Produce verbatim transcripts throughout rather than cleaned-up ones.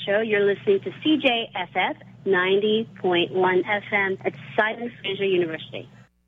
show. You're listening to C J S F ninety point one F M at Simon Fraser University.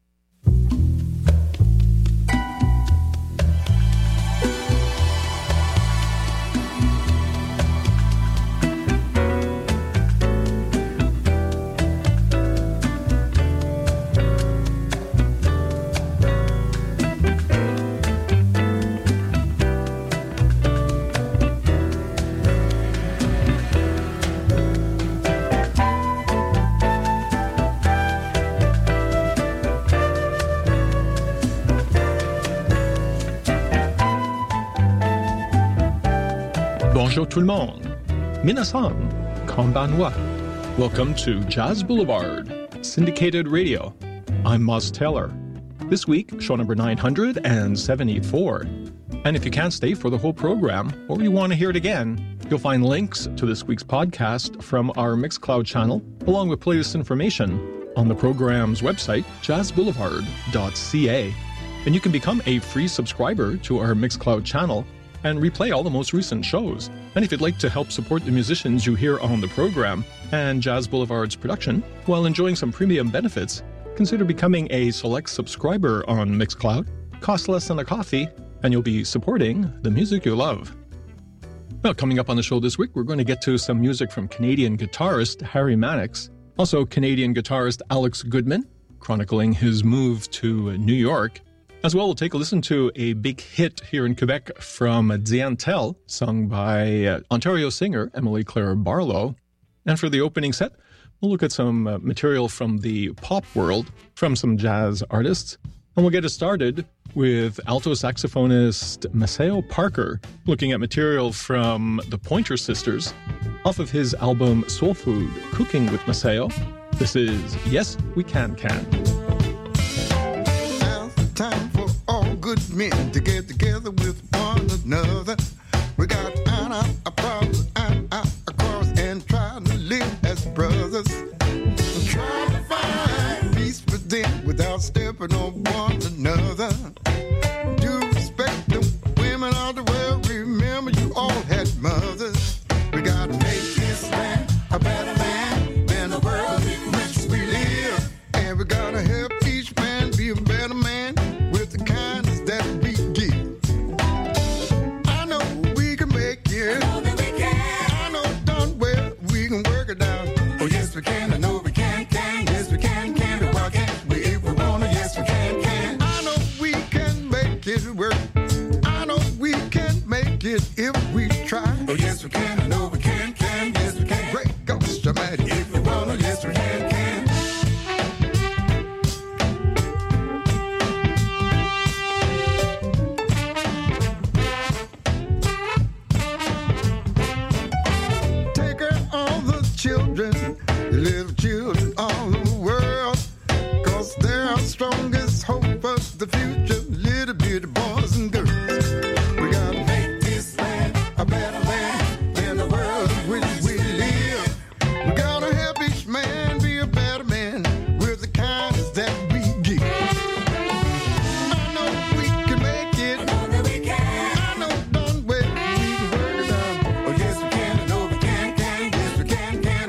Bonjour tout le monde. Minasan, konbanwa. Welcome to Jazz Boulevard, syndicated radio. I'm Moz Taylor. This week, show number nine hundred seventy-four. And if you can't stay for the whole program, or you want to hear it again, you'll find links to this week's podcast from our Mixcloud channel, along with playlist information on the program's website, jazz boulevard dot c a. And you can become a free subscriber to our Mixcloud channel and replay all the most recent shows. And if you'd like to help support the musicians you hear on the program and Jazz Boulevard's production while enjoying some premium benefits, consider becoming a select subscriber on Mixcloud. Costs less than a coffee, and you'll be supporting the music you love. Well, coming up on the show this week, we're going to get to some music from Canadian guitarist Harry Mannix, also Canadian guitarist Alex Goodman, chronicling his move to New York. As well, we'll take a listen to a big hit here in Quebec from Diane Tell, sung by uh, Ontario singer Emily Claire Barlow. And for the opening set, we'll look at some uh, material from the pop world from some jazz artists. And we'll get it started with alto saxophonist Maceo Parker, looking at material from the Pointer Sisters off of his album Soul Food, Cooking with Maceo. This is Yes, We Can Can. Time for all good men to get together with one another. We got on our problems and our across and try to live as brothers. Try to find peace within without stepping on one another. Do respect the women of the world. Remember you all had mothers. We gotta make this land a better land than the world in which we live. And we gotta help each man be a better man. That we give. I know we can make it. I know that we can. I know done well we can work it out. Oh yes we can. I know we can. Can. Yes we can. Can. Why can't we if we wanna? Yes we can. Can. I know we can make it work. I know we can make it if we try. Oh yes we can. I know we can. Can. Yes we can. Great Ghost dramatic. If we wanna, yes we can. Can. Children, little children all over the world, cause they're our strongest hope of the future, little bitty boys and girls. We gotta make this land a better land than the world in which we live. We gotta help each man be a better man with the kindness that we give. I know we can make it. I know that we can. I know done well we can work it out. Oh yes we can. I know we can. Can. Yes we can. Can.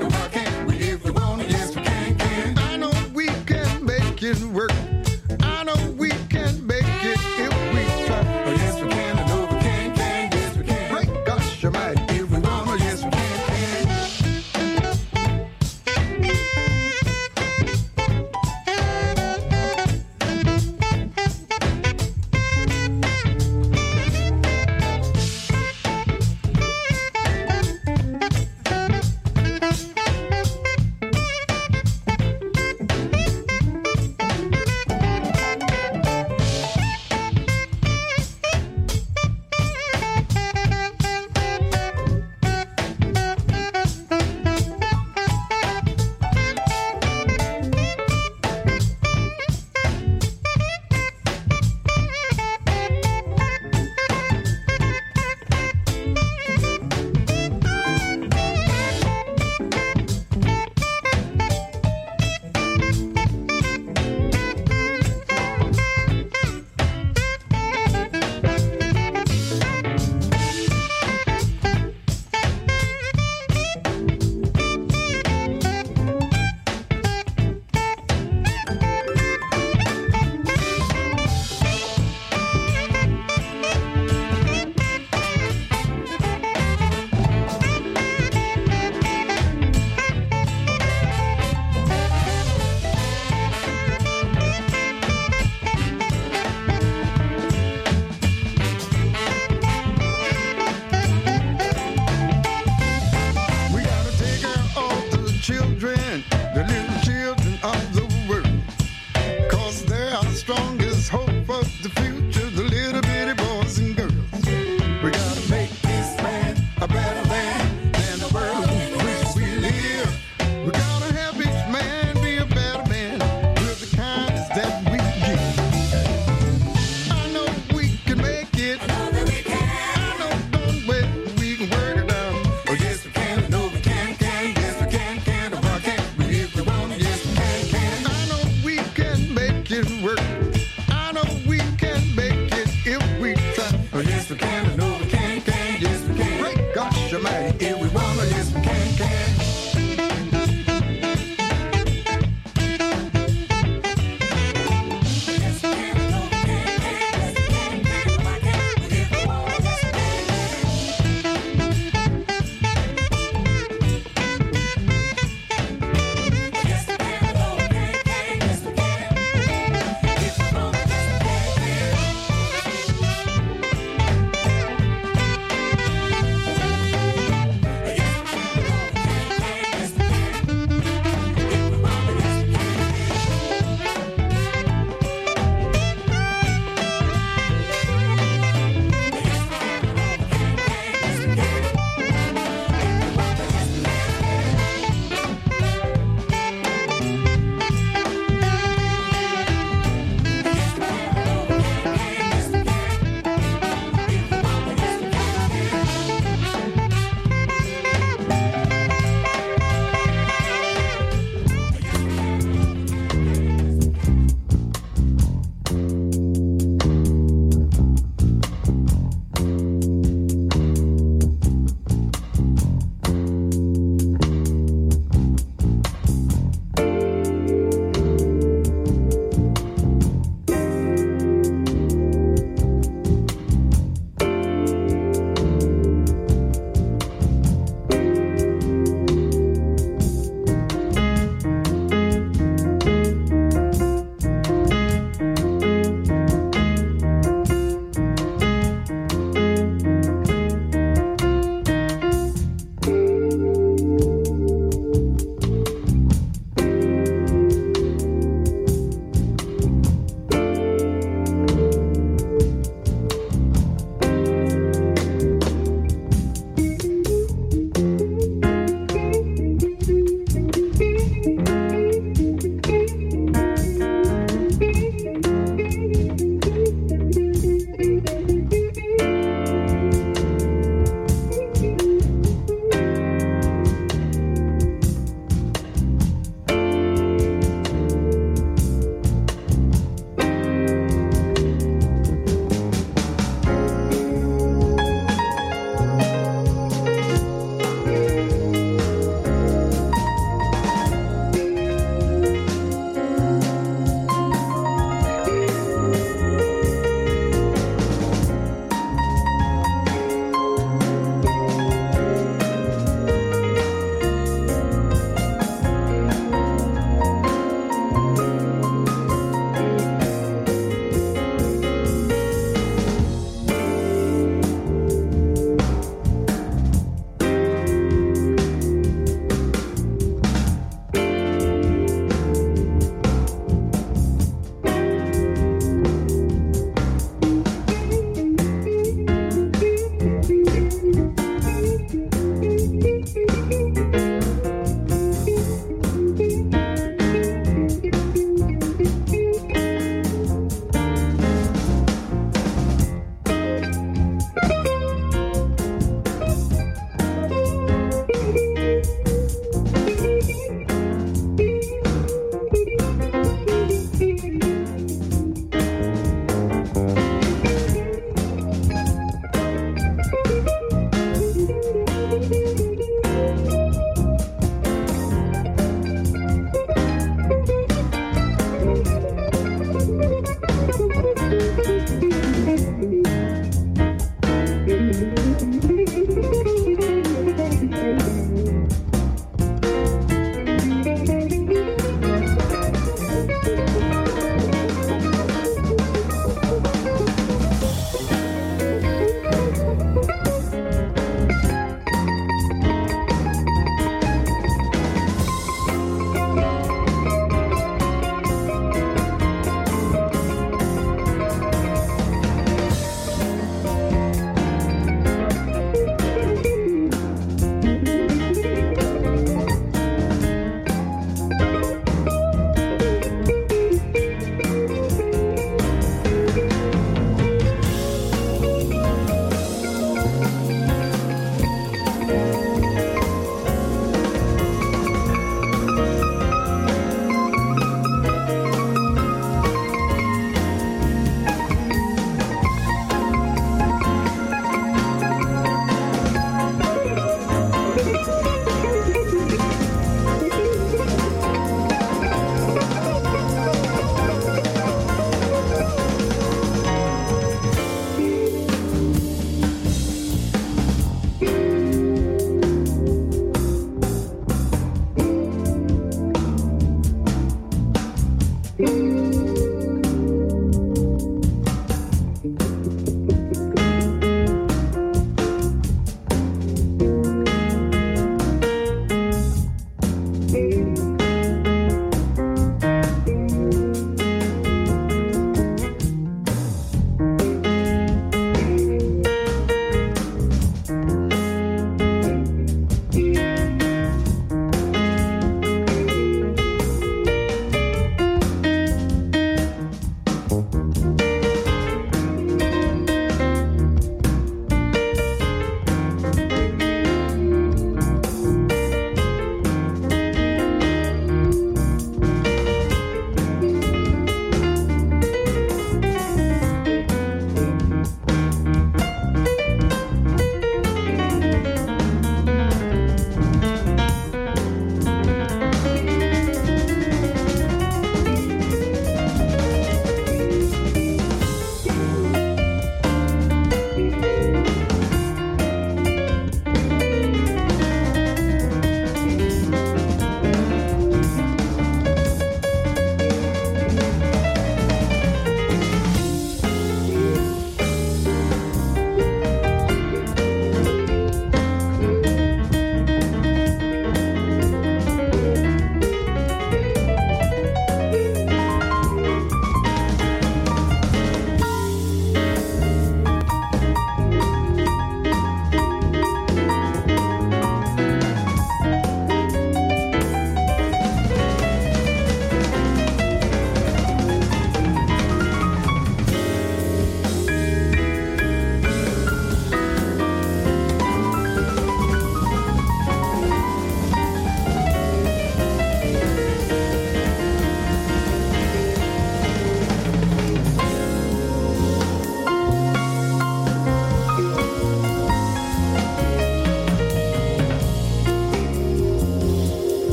It work. I know we can make it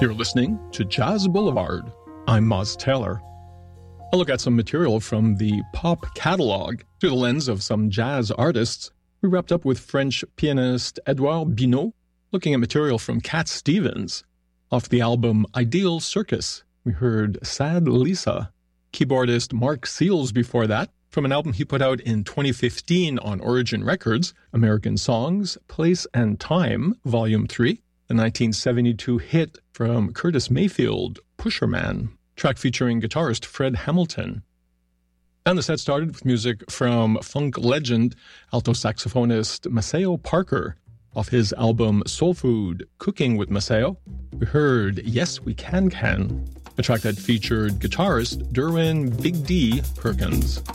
You're listening to Jazz Boulevard. I'm Moz Taylor. I'll look at some material from the pop catalog through the lens of some jazz artists. We wrapped up with French pianist Edouard Binot, looking at material from Cat Stevens. Off the album Ideal Circus, we heard Sad Lisa. Keyboardist Mark Seals before that, from an album he put out in twenty fifteen on Origin Records, American Songs, Place and Time, Volume three, the nineteen seventy-two hit from Curtis Mayfield, Pusherman, track featuring guitarist Fred Hamilton. And the set started with music from funk legend, alto saxophonist Maceo Parker. Off his album Soul Food, Cooking with Maceo, we heard Yes We Can Can, a track that featured guitarist Derwin Big D Perkins.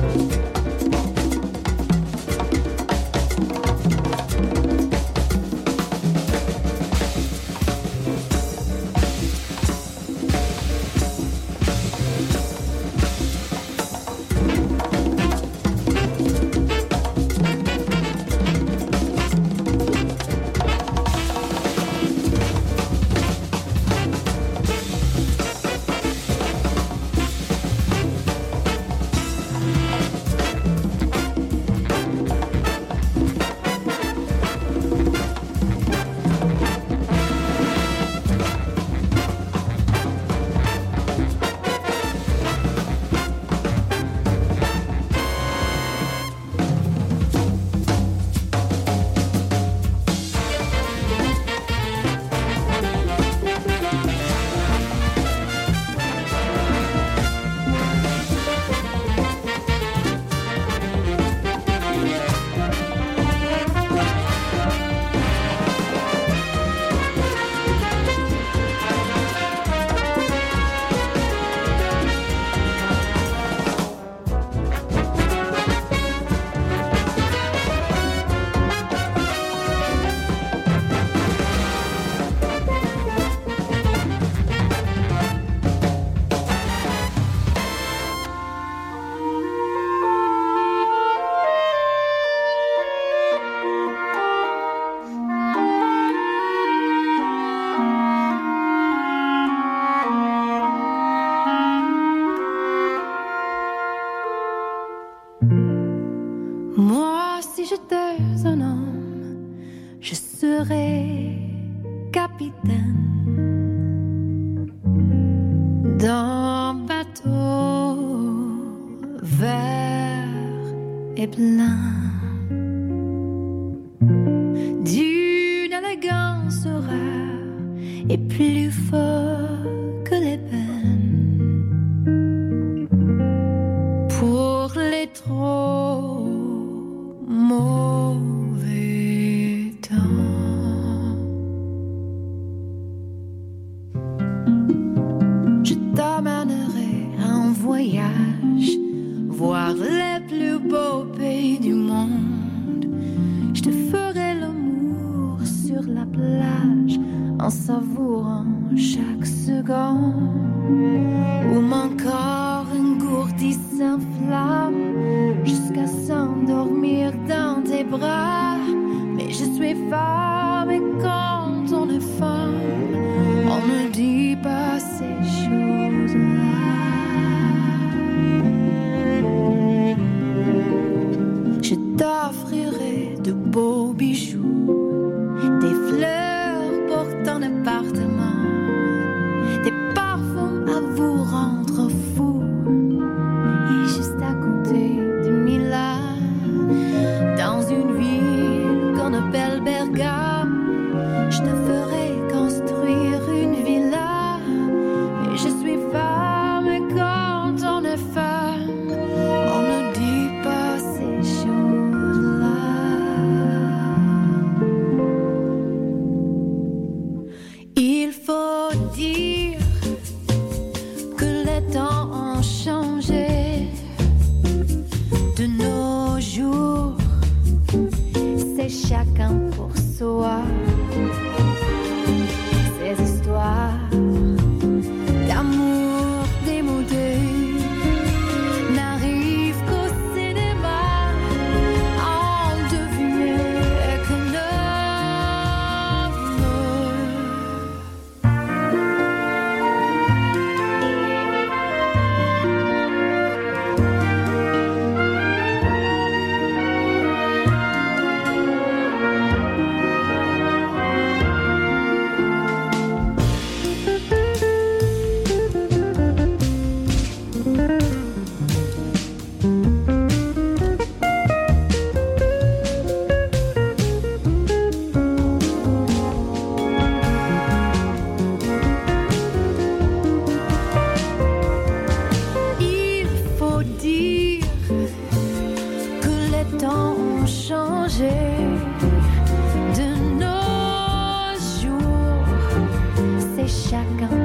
chacun